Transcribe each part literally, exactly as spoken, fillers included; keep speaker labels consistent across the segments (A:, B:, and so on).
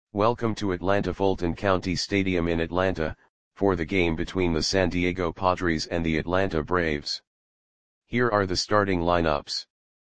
A: Welcome to Atlanta Fulton County Stadium in Atlanta, for the game between the San Diego Padres and the Atlanta Braves. Here are the starting lineups.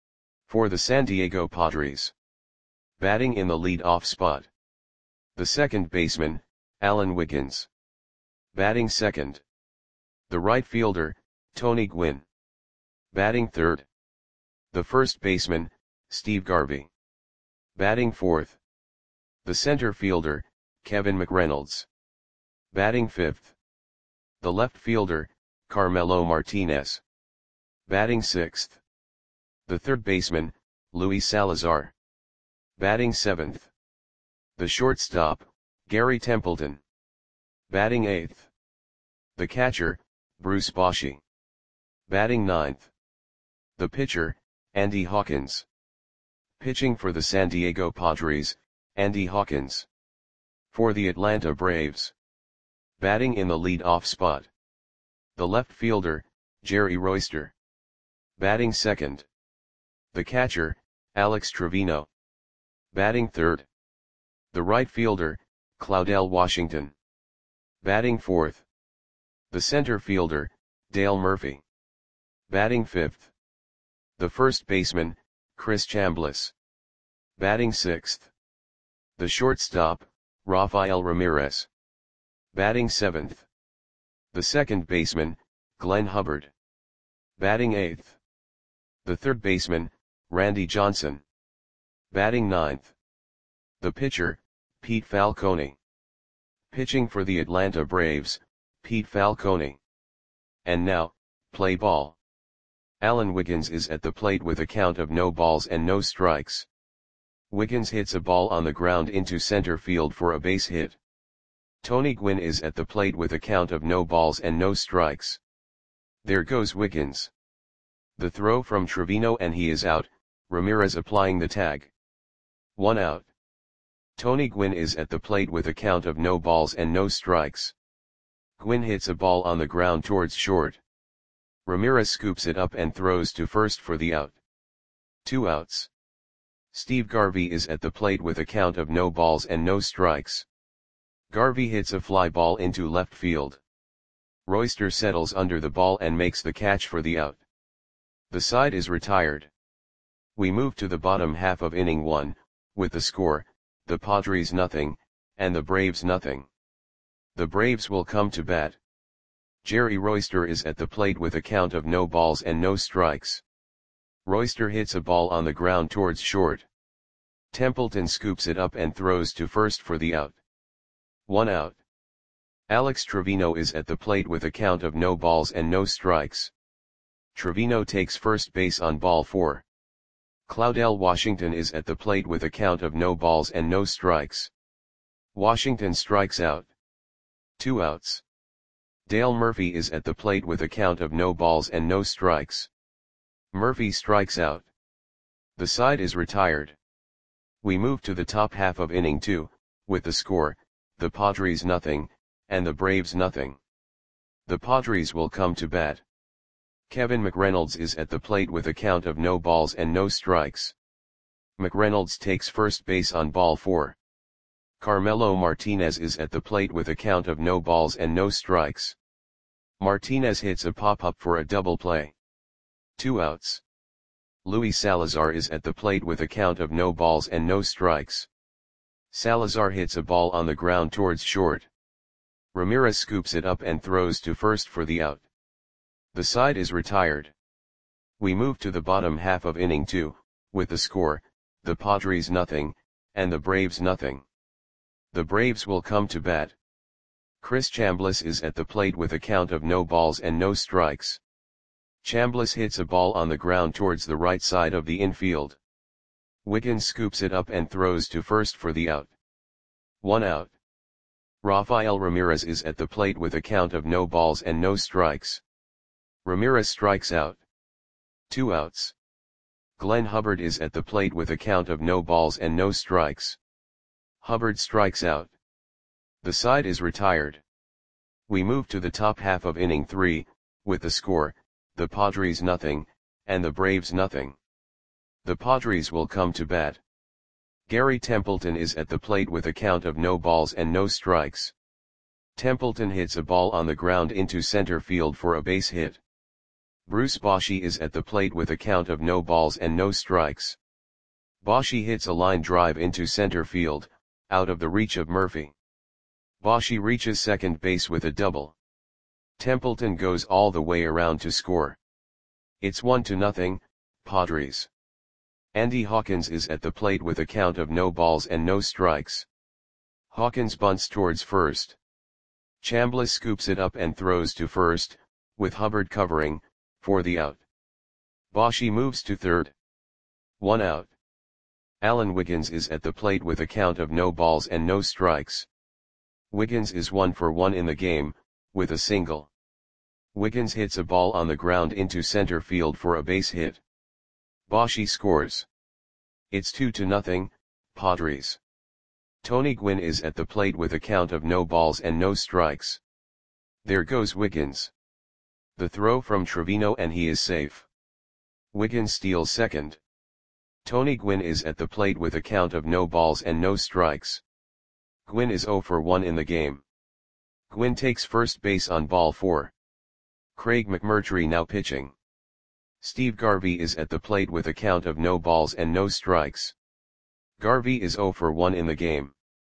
A: For the San Diego Padres. Batting in the lead-off spot. The second baseman, Alan Wiggins. Batting second. The right fielder, Tony Gwynn. Batting third. The first baseman, Steve Garvey. Batting fourth. The center fielder, Kevin McReynolds. Batting fifth. The left fielder, Carmelo Martinez. Batting sixth. The third baseman, Luis Salazar. Batting seventh. The shortstop, Gary Templeton. Batting eighth. The catcher, Bruce Bochy. Batting ninth. The pitcher, Andy Hawkins. Pitching for the San Diego Padres, Andy Hawkins. For the Atlanta Braves. Batting in the lead-off spot. The left fielder, Jerry Royster. Batting second. The catcher, Alex Trevino. Batting third. The right fielder, Claudell Washington. Batting fourth. The center fielder, Dale Murphy. Batting fifth. The first baseman, Chris Chambliss. Batting sixth. The shortstop, Rafael Ramirez. Batting seventh. The second baseman, Glenn Hubbard. Batting eighth. The third baseman, Randy Johnson. Batting ninth. The pitcher, Pete Falcone. Pitching for the Atlanta Braves, Pete Falcone. And now, play ball. Alan Wiggins is at the plate with a count of no balls and no strikes. Wiggins hits a ball on the ground into center field for a base hit. Tony Gwynn is at the plate with a count of no balls and no strikes. There goes Wiggins. The throw from Trevino and he is out, Ramirez applying the tag. One out. Tony Gwynn is at the plate with a count of no balls and no strikes. Gwynn hits a ball on the ground towards short. Ramirez scoops it up and throws to first for the out. Two outs. Steve Garvey is at the plate with a count of no balls and no strikes. Garvey hits a fly ball into left field. Royster settles under the ball and makes the catch for the out. The side is retired. We move to the bottom half of inning one, with the score, the Padres nothing, and the Braves nothing. The Braves will come to bat. Jerry Royster is at the plate with a count of no balls and no strikes. Royster hits a ball on the ground towards short. Templeton scoops it up and throws to first for the out. One out. Alex Trevino is at the plate with a count of no balls and no strikes. Trevino takes first base on ball four. Claudell Washington is at the plate with a count of no balls and no strikes. Washington strikes out. Two outs. Dale Murphy is at the plate with a count of no balls and no strikes. Murphy strikes out. The side is retired. We move to the top half of inning two, with the score, the Padres nothing, and the Braves nothing. The Padres will come to bat. Kevin McReynolds is at the plate with a count of no balls and no strikes. McReynolds takes first base on ball four. Carmelo Martinez is at the plate with a count of no balls and no strikes. Martinez hits a pop-up for a double play. Two outs. Luis Salazar is at the plate with a count of no balls and no strikes. Salazar hits a ball on the ground towards short. Ramirez scoops it up and throws to first for the out. The side is retired. We move to the bottom half of inning two, with the score, the Padres nothing, and the Braves nothing. The Braves will come to bat. Chris Chambliss is at the plate with a count of no balls and no strikes. Chambliss hits a ball on the ground towards the right side of the infield. Wiggins scoops it up and throws to first for the out. One out. Rafael Ramirez is at the plate with a count of no balls and no strikes. Ramirez strikes out. Two outs. Glenn Hubbard is at the plate with a count of no balls and no strikes. Hubbard strikes out. The side is retired. We move to the top half of inning three, with the score, the Padres nothing, and the Braves nothing. The Padres will come to bat. Gary Templeton is at the plate with a count of no balls and no strikes. Templeton hits a ball on the ground into center field for a base hit. Bruce Bochy is at the plate with a count of no balls and no strikes. Bochy hits a line drive into center field, out of the reach of Murphy. Bochy reaches second base with a double. Templeton goes all the way around to score. It's one to nothing, Padres. Andy Hawkins is at the plate with a count of no balls and no strikes. Hawkins bunts towards first. Chambliss scoops it up and throws to first, with Hubbard covering, for the out. Bochy moves to third. One out. Alan Wiggins is at the plate with a count of no balls and no strikes. Wiggins is one for one in the game, with a single. Wiggins hits a ball on the ground into center field for a base hit. Bochy scores. It's two to nothing, Padres. Tony Gwynn is at the plate with a count of no balls and no strikes. There goes Wiggins. The throw from Trevino and he is safe. Wiggins steals second. Tony Gwynn is at the plate with a count of no balls and no strikes. Gwynn is zero for one in the game. Gwynn takes first base on ball four. Craig McMurtry now pitching. Steve Garvey is at the plate with a count of no balls and no strikes. Garvey is zero for one in the game.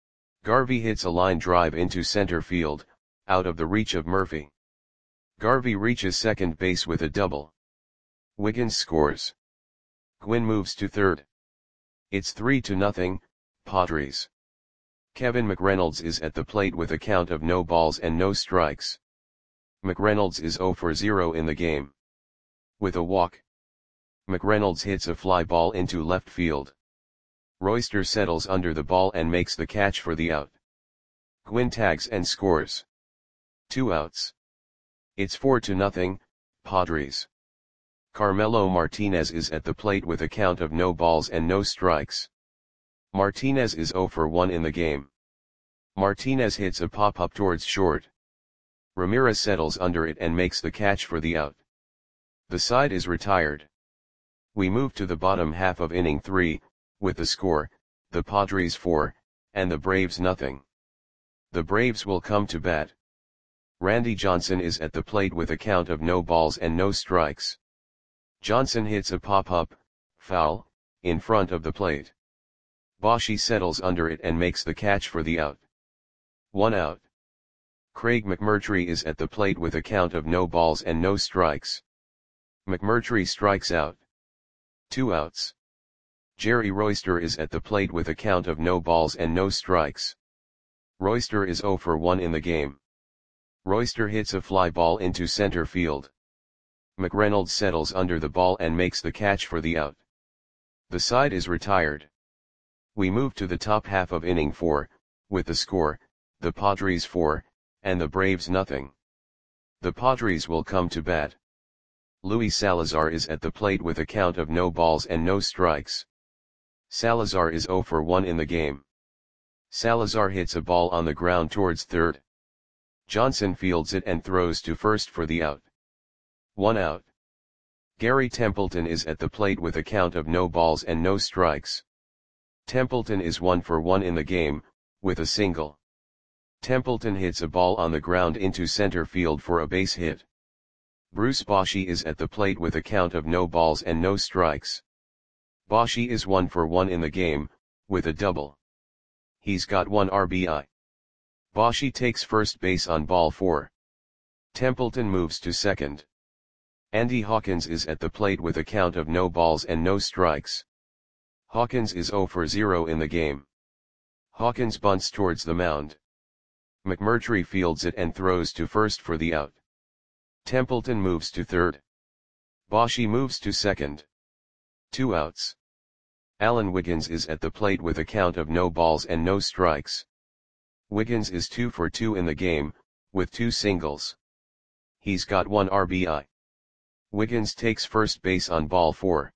A: Garvey hits a line drive into center field, out of the reach of Murphy. Garvey reaches second base with a double. Wiggins scores. Gwynn moves to third. It's three to nothing, Padres. Kevin McReynolds is at the plate with a count of no balls and no strikes. McReynolds is zero for zero in the game. With a walk, McReynolds hits a fly ball into left field. Royster settles under the ball and makes the catch for the out. Gwynn tags and scores. Two outs. It's four to nothing, Padres. Carmelo Martinez is at the plate with a count of no balls and no strikes. Martinez is zero for one in the game. Martinez hits a pop-up towards short. Ramirez settles under it and makes the catch for the out. The side is retired. We move to the bottom half of inning three, with the score, the Padres four, and the Braves nothing. The Braves will come to bat. Randy Johnson is at the plate with a count of no balls and no strikes. Johnson hits a pop-up, foul, in front of the plate. Bochy settles under it and makes the catch for the out. One out. Craig McMurtry is at the plate with a count of no balls and no strikes. McMurtry strikes out. Two outs. Jerry Royster is at the plate with a count of no balls and no strikes. Royster is zero for one in the game. Royster hits a fly ball into center field. McReynolds settles under the ball and makes the catch for the out. The side is retired. We move to the top half of inning four, with the score, the Padres four, and the Braves nothing. The Padres will come to bat. Luis Salazar is at the plate with a count of no balls and no strikes. Salazar is zero for one in the game. Salazar hits a ball on the ground towards third. Johnson fields it and throws to first for the out. One out. Gary Templeton is at the plate with a count of no balls and no strikes. Templeton is one for one in the game, with a single. Templeton hits a ball on the ground into center field for a base hit. Bruce Bochy is at the plate with a count of no balls and no strikes. Bochy is one for one in the game, with a double. He's got one R B I. Bochy takes first base on ball four. Templeton moves to second. Andy Hawkins is at the plate with a count of no balls and no strikes. Hawkins is zero for zero in the game. Hawkins bunts towards the mound. McMurtry fields it and throws to first for the out. Templeton moves to third. Bochy moves to second. Two outs. Alan Wiggins is at the plate with a count of no balls and no strikes. Wiggins is two for two in the game, with two singles. He's got one R B I. Wiggins takes first base on ball four.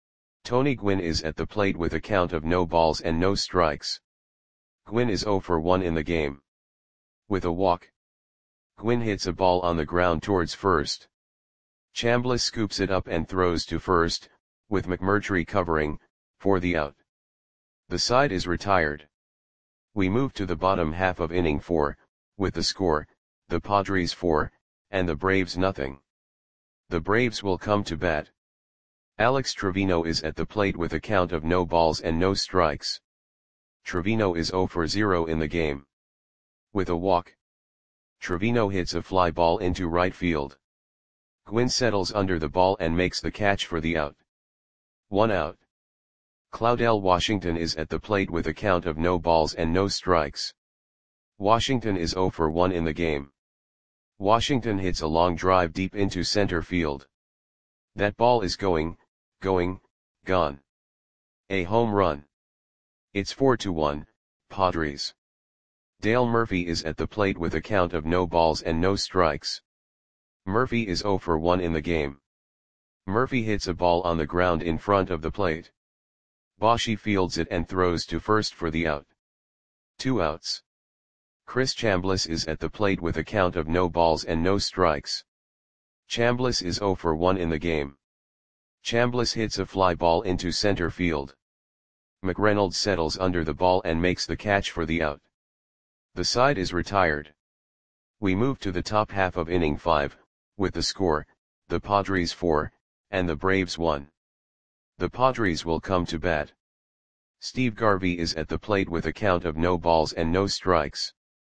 A: Tony Gwynn is at the plate with a count of no balls and no strikes. Gwynn is zero for one in the game. With a walk, Gwynn hits a ball on the ground towards first. Chambliss scoops it up and throws to first, with McMurtry covering, for the out. The side is retired. We move to the bottom half of inning four, with the score, the Padres four, and the Braves nothing. The Braves will come to bat. Alex Trevino is at the plate with a count of no balls and no strikes. Trevino is zero for zero in the game. With a walk, Trevino hits a fly ball into right field. Gwynn settles under the ball and makes the catch for the out. One out. Claudell Washington is at the plate with a count of no balls and no strikes. Washington is zero for one in the game. Washington hits a long drive deep into center field. That ball is going, going, gone. A home run. It's four to one, Padres. Dale Murphy is at the plate with a count of no balls and no strikes. Murphy is zero for one in the game. Murphy hits a ball on the ground in front of the plate. Boshi fields it and throws to first for the out. Two outs. Chris Chambliss is at the plate with a count of no balls and no strikes. Chambliss is zero for one in the game. Chambliss hits a fly ball into center field. McReynolds settles under the ball and makes the catch for the out. The side is retired. We move to the top half of inning five, with the score, the Padres four, and the Braves one. The Padres will come to bat. Steve Garvey is at the plate with a count of no balls and no strikes.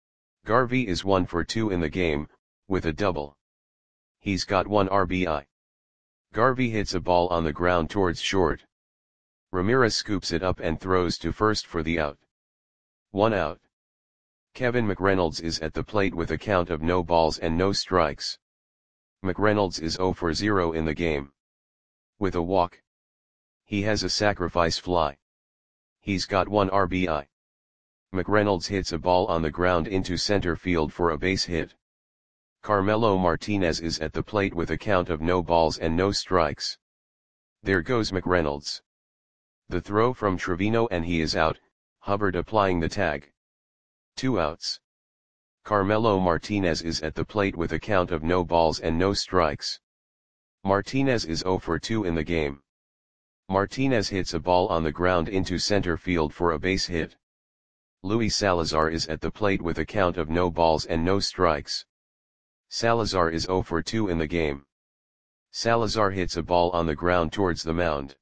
A: Garvey is one for two in the game, with a double. He's got one R B I. Garvey hits a ball on the ground towards short. Ramirez scoops it up and throws to first for the out. One out. Kevin McReynolds is at the plate with a count of no balls and no strikes. McReynolds is zero for zero in the game. With a walk, he has a sacrifice fly. He's got one R B I. McReynolds hits a ball on the ground into center field for a base hit. Carmelo Martinez is at the plate with a count of no balls and no strikes. There goes McReynolds. The throw from Trevino and he is out, Hubbard applying the tag. Two outs. Carmelo Martinez is at the plate with a count of no balls and no strikes. Martinez is zero for two in the game. Martinez hits a ball on the ground into center field for a base hit. Luis Salazar is at the plate with a count of no balls and no strikes. Salazar is zero for two in the game. Salazar hits a ball on the ground towards the mound.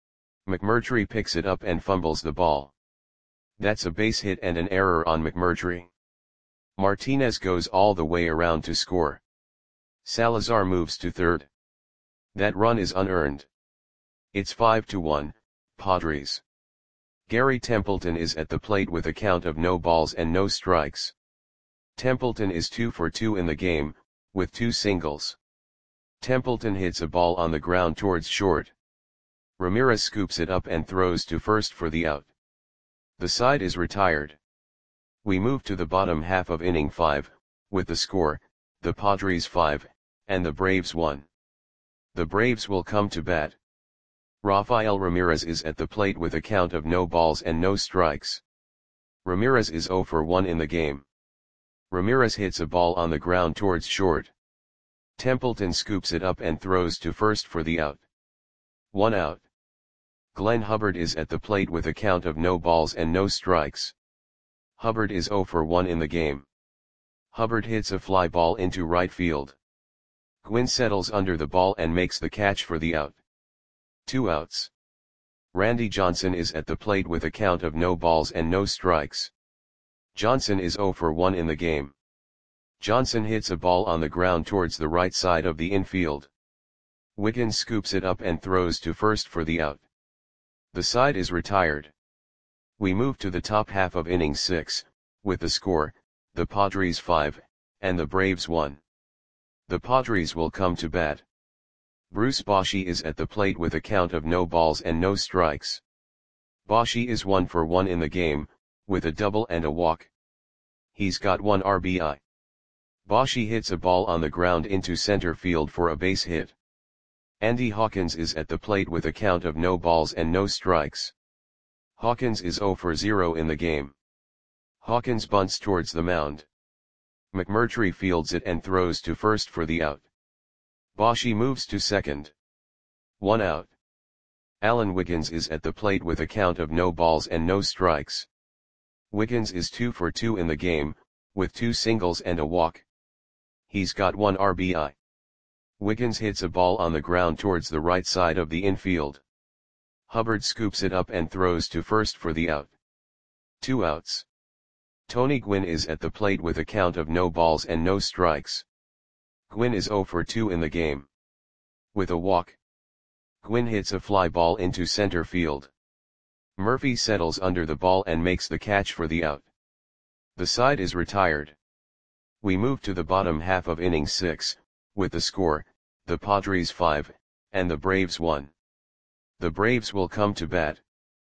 A: McMurtry picks it up and fumbles the ball. That's a base hit and an error on McMurtry. Martinez goes all the way around to score. Salazar moves to third. That run is unearned. It's five to one, Padres. Gary Templeton is at the plate with a count of no balls and no strikes. Templeton is two for two in the game, with two singles. Templeton hits a ball on the ground towards short. Ramirez scoops it up and throws to first for the out. The side is retired. We move to the bottom half of inning five, with the score, the Padres five, and the Braves one. The Braves will come to bat. Rafael Ramirez is at the plate with a count of no balls and no strikes. Ramirez is zero for one in the game. Ramirez hits a ball on the ground towards short. Templeton scoops it up and throws to first for the out. One out. Glenn Hubbard is at the plate with a count of no balls and no strikes. Hubbard is zero for one in the game. Hubbard hits a fly ball into right field. Gwynn settles under the ball and makes the catch for the out. Two outs. Randy Johnson is at the plate with a count of no balls and no strikes. Johnson is zero for one in the game. Johnson hits a ball on the ground towards the right side of the infield. Wiggins scoops it up and throws to first for the out. The side is retired. We move to the top half of inning six, with the score, the Padres five, and the Braves one. The Padres will come to bat. Bruce Bochy is at the plate with a count of no balls and no strikes. Bochy is one for one in the game, with a double and a walk. He's got one R B I. Bochy hits a ball on the ground into center field for a base hit. Andy Hawkins is at the plate with a count of no balls and no strikes. Hawkins is zero for zero in the game. Hawkins bunts towards the mound. McMurtry fields it and throws to first for the out. Bochy moves to second. One out. Alan Wiggins is at the plate with a count of no balls and no strikes. Wiggins is two for two in the game, with two singles and a walk. He's got one R B I. Wiggins hits a ball on the ground towards the right side of the infield. Hubbard scoops it up and throws to first for the out. Two outs. Tony Gwynn is at the plate with a count of no balls and no strikes. Gwynn is zero for two in the game. With a walk. Gwynn hits a fly ball into center field. Murphy settles under the ball and makes the catch for the out. The side is retired. We move to the bottom half of inning six, with the score, the Padres five, and the Braves one. The Braves will come to bat.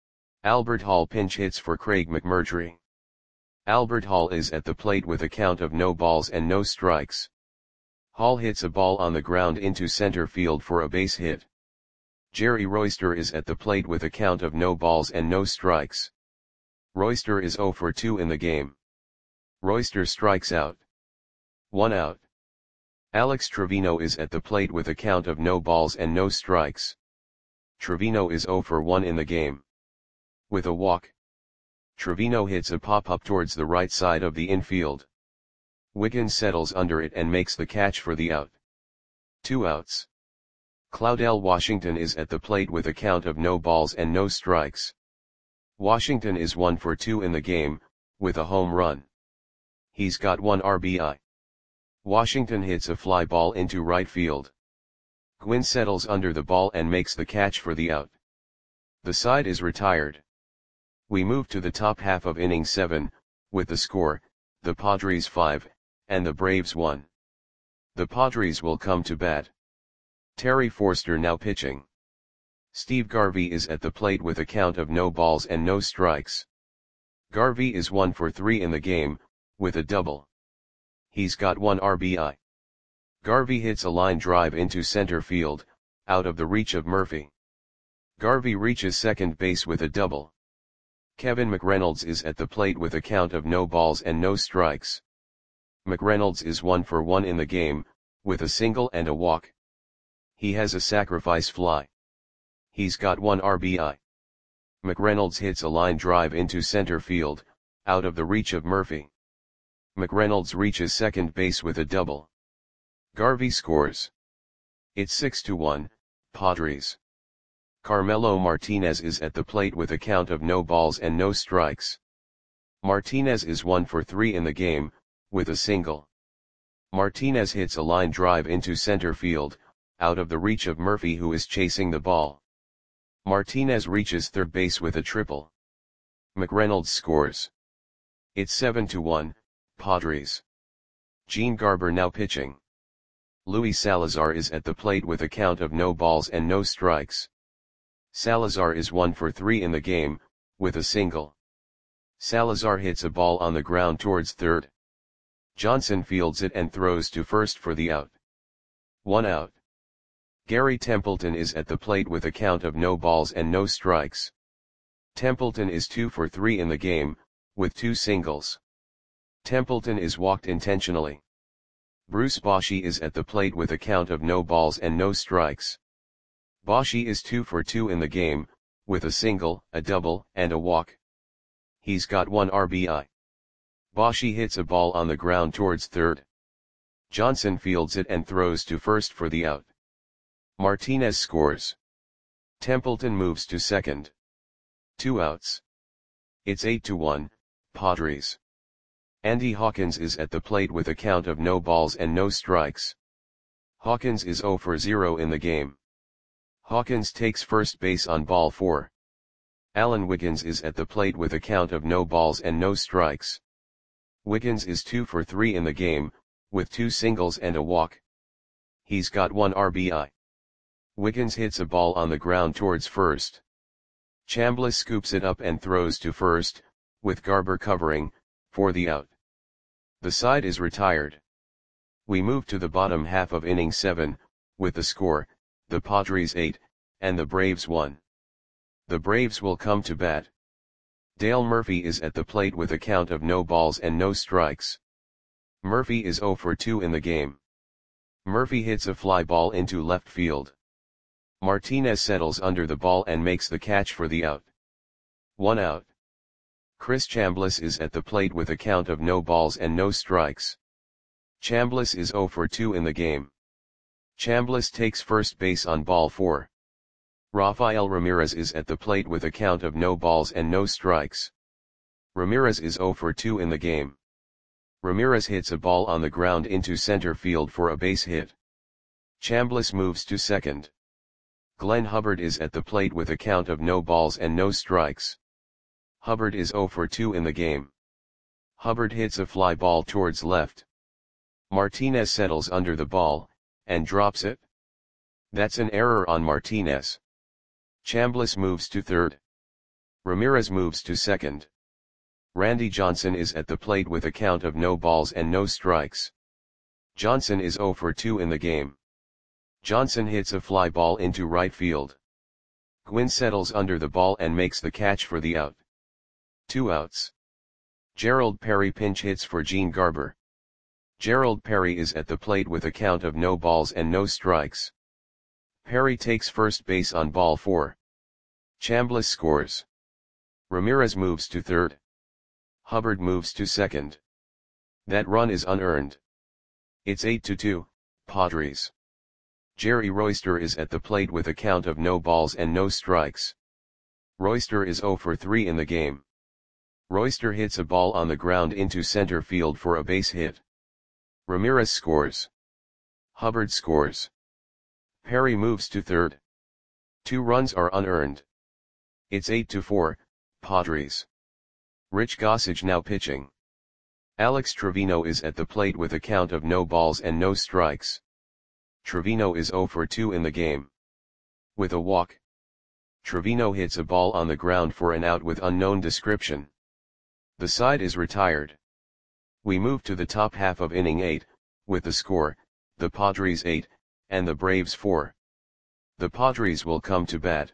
A: Albert Hall pinch hits for Craig McMurtry. Albert Hall is at the plate with a count of no balls and no strikes. Hall hits a ball on the ground into center field for a base hit. Jerry Royster is at the plate with a count of no balls and no strikes. Royster is zero for two in the game. Royster strikes out. One out. Alex Trevino is at the plate with a count of no balls and no strikes. Trevino is zero for one in the game. With a walk. Trevino hits a pop-up towards the right side of the infield. Wiggins settles under it and makes the catch for the out. Two outs. Claudell Washington is at the plate with a count of no balls and no strikes. Washington is one for two in the game, with a home run. He's got one R B I. Washington hits a fly ball into right field. Gwynn settles under the ball and makes the catch for the out. The side is retired. We move to the top half of inning seven, with the score, the Padres five, and the Braves one. The Padres will come to bat. Terry Forster now pitching. Steve Garvey is at the plate with a count of no balls and no strikes. Garvey is one for three in the game, with a double. He's got one R B I. Garvey hits a line drive into center field, out of the reach of Murphy. Garvey reaches second base with a double. Kevin McReynolds is at the plate with a count of no balls and no strikes. McReynolds is one for one in the game, with a single and a walk. He has a sacrifice fly. He's got one R B I. McReynolds hits a line drive into center field, out of the reach of Murphy. McReynolds reaches second base with a double. Garvey scores. It's six to one, Padres. Carmelo Martinez is at the plate with a count of no balls and no strikes. Martinez is one for three in the game, with a single. Martinez hits a line drive into center field, out of the reach of Murphy who is chasing the ball. Martinez reaches third base with a triple. McReynolds scores. It's seven to one, Padres. Gene Garber now pitching. Luis Salazar is at the plate with a count of no balls and no strikes. Salazar is one for three in the game, with a single. Salazar hits a ball on the ground towards third. Johnson fields it and throws to first for the out. One out. Gary Templeton is at the plate with a count of no balls and no strikes. Templeton is two for three in the game, with two singles. Templeton is walked intentionally. Bruce Bochy is at the plate with a count of no balls and no strikes. Bochy is two for two in the game, with a single, a double, and a walk. He's got one R B I. Bochy hits a ball on the ground towards third. Johnson fields it and throws to first for the out. Martinez scores. Templeton moves to second. Two outs. It's eight to one, Padres. Andy Hawkins is at the plate with a count of no balls and no strikes. Hawkins is zero for zero in the game. Hawkins takes first base on ball four. Alan Wiggins is at the plate with a count of no balls and no strikes. Wiggins is two for three in the game, with two singles and a walk. He's got one R B I. Wiggins hits a ball on the ground towards first. Chambliss scoops it up and throws to first, with Garber covering, for the out. The side is retired. We move to the bottom half of inning seven, with the score, the Padres eight, and the Braves one. The Braves will come to bat. Dale Murphy is at the plate with a count of no balls and no strikes. Murphy is zero for two in the game. Murphy hits a fly ball into left field. Martinez settles under the ball and makes the catch for the out. One out. Chris Chambliss is at the plate with a count of no balls and no strikes. Chambliss is zero for two in the game. Chambliss takes first base on ball four. Rafael Ramirez is at the plate with a count of no balls and no strikes. Ramirez is zero for two in the game. Ramirez hits a ball on the ground into center field for a base hit. Chambliss moves to second. Glenn Hubbard is at the plate with a count of no balls and no strikes. Hubbard is zero for two in the game. Hubbard hits a fly ball towards left. Martinez settles under the ball, and drops it. That's an error on Martinez. Chambliss moves to third. Ramirez moves to second. Randy Johnson is at the plate with a count of no balls and no strikes. Johnson is zero for two in the game. Johnson hits a fly ball into right field. Gwynn settles under the ball and makes the catch for the out. Two outs. Gerald Perry pinch hits for Gene Garber. Gerald Perry is at the plate with a count of no balls and no strikes. Perry takes first base on ball four. Chambliss scores. Ramirez moves to third. Hubbard moves to second. That run is unearned. It's eight to two, Padres. Jerry Royster is at the plate with a count of no balls and no strikes. Royster is zero for three in the game. Royster hits a ball on the ground into center field for a base hit. Ramirez scores. Hubbard scores. Perry moves to third. Two runs are unearned. It's eight to four, Padres. Rich Gossage now pitching. Alex Trevino is at the plate with a count of no balls and no strikes. Trevino is zero for two in the game. With a walk. Trevino hits a ball on the ground for an out with unknown description. The side is retired. We move to the top half of inning eight, with the score, the Padres eight, and the Braves four. The Padres will come to bat.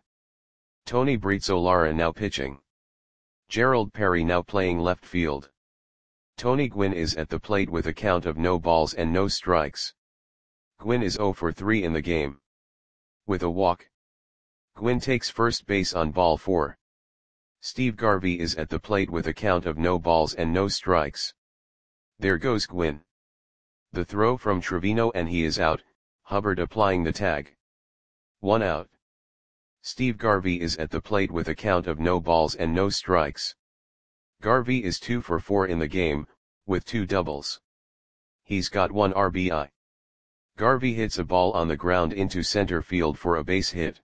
A: Tony Brizolara now pitching. Gerald Perry now playing left field. Tony Gwynn is at the plate with a count of no balls and no strikes. Gwynn is zero for three in the game. With a walk. Gwynn takes first base on ball four. Steve Garvey is at the plate with a count of no balls and no strikes. There goes Gwynn. The throw from Trevino and he is out, Hubbard applying the tag. One out. Steve Garvey is at the plate with a count of no balls and no strikes. Garvey is two for four in the game, with two doubles. He's got one R B I. Garvey hits a ball on the ground into center field for a base hit.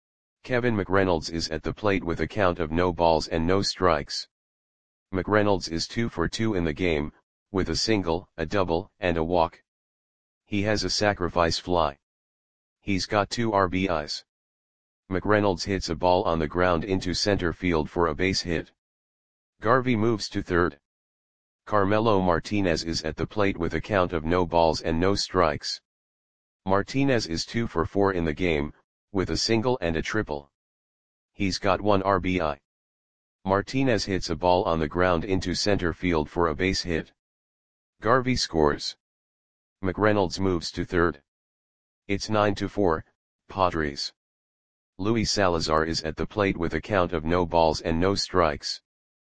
A: Kevin McReynolds is at the plate with a count of no balls and no strikes. McReynolds is two for two in the game, with a single, a double, and a walk. He has a sacrifice fly. He's got two R B Is. McReynolds hits a ball on the ground into center field for a base hit. Garvey moves to third. Carmelo Martinez is at the plate with a count of no balls and no strikes. Martinez is two for four in the game, with a single and a triple. He's got one R B I. Martinez hits a ball on the ground into center field for a base hit. Garvey scores. McReynolds moves to third. It's nine to four, Padres. Luis Salazar is at the plate with a count of no balls and no strikes.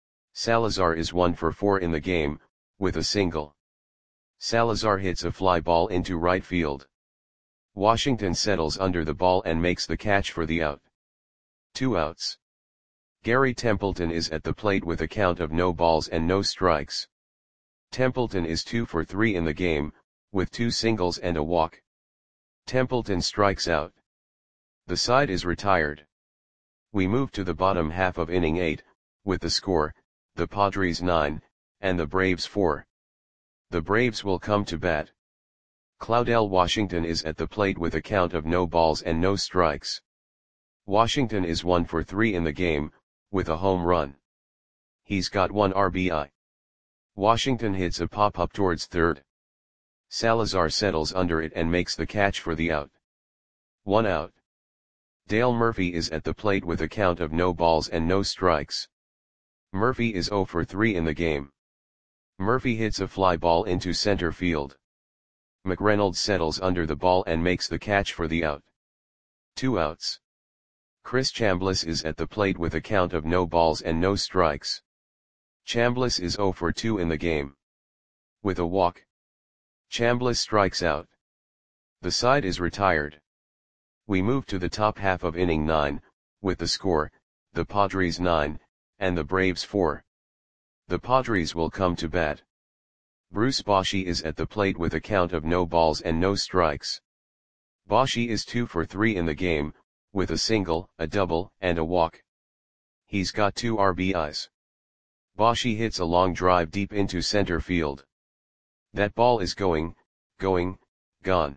A: Salazar is one for four in the game, with a single. Salazar hits a fly ball into right field. Washington settles under the ball and makes the catch for the out. Two outs. Gary Templeton is at the plate with a count of no balls and no strikes. Templeton is two for three in the game, with two singles and a walk. Templeton strikes out. The side is retired. We move to the bottom half of inning eight, with the score, the Padres nine, and the Braves four. The Braves will come to bat. Claudel Washington is at the plate with a count of no balls and no strikes. Washington is one for three in the game, with a home run. He's got one R B I. Washington hits a pop-up towards third. Salazar settles under it and makes the catch for the out. One out. Dale Murphy is at the plate with a count of no balls and no strikes. Murphy is zero for three in the game. Murphy hits a fly ball into center field. McReynolds settles under the ball and makes the catch for the out. Two outs. Chris Chambliss is at the plate with a count of no balls and no strikes. Chambliss is zero for two in the game. With a walk, Chambliss strikes out. The side is retired. We move to the top half of inning nine, with the score, the Padres nine, and the Braves four. The Padres will come to bat. Bruce Bochy is at the plate with a count of no balls and no strikes. Bochy is two for three in the game, with a single, a double, and a walk. He's got two R B Is. Bochy hits a long drive deep into center field. That ball is going, going, gone.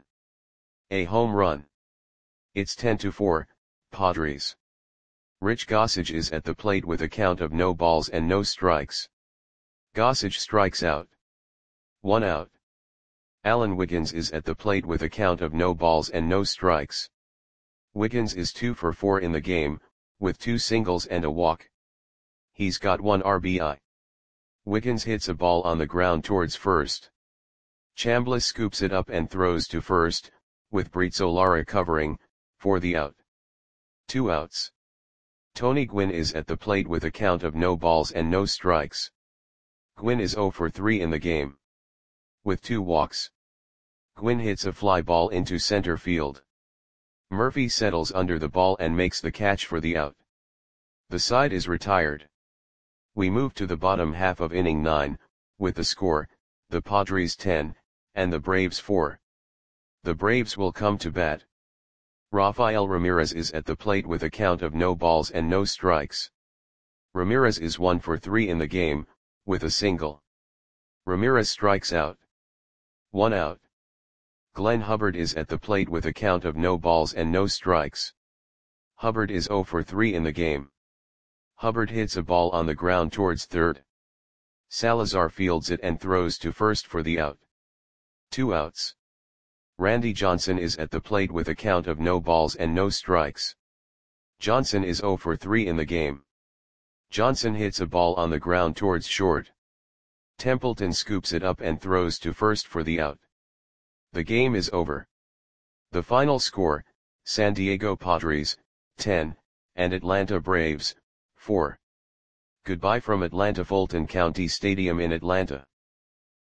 A: A home run. It's ten to four, Padres. Rich Gossage is at the plate with a count of no balls and no strikes. Gossage strikes out. One out. Alan Wiggins is at the plate with a count of no balls and no strikes. Wiggins is two for four in the game, with two singles and a walk. He's got one R B I. Wiggins hits a ball on the ground towards first. Chambliss scoops it up and throws to first, with Brizolara covering, for the out. Two outs. Tony Gwynn is at the plate with a count of no balls and no strikes. Gwynn is zero for three in the game. With two walks, Gwynn hits a fly ball into center field. Murphy settles under the ball and makes the catch for the out. The side is retired. We move to the bottom half of inning nine, with the score, the Padres ten, and the Braves four. The Braves will come to bat. Rafael Ramirez is at the plate with a count of no balls and no strikes. Ramirez is one for three in the game, with a single. Ramirez strikes out. One out. Glenn Hubbard is at the plate with a count of no balls and no strikes. Hubbard is zero for three in the game. Hubbard hits a ball on the ground towards third. Salazar fields it and throws to first for the out. Two outs. Randy Johnson is at the plate with a count of no balls and no strikes. Johnson is zero for three in the game. Johnson hits a ball on the ground towards short. Templeton scoops it up and throws to first for the out. The game is over. The final score, San Diego Padres, ten, and Atlanta Braves, four. Goodbye from Atlanta Fulton County Stadium in Atlanta.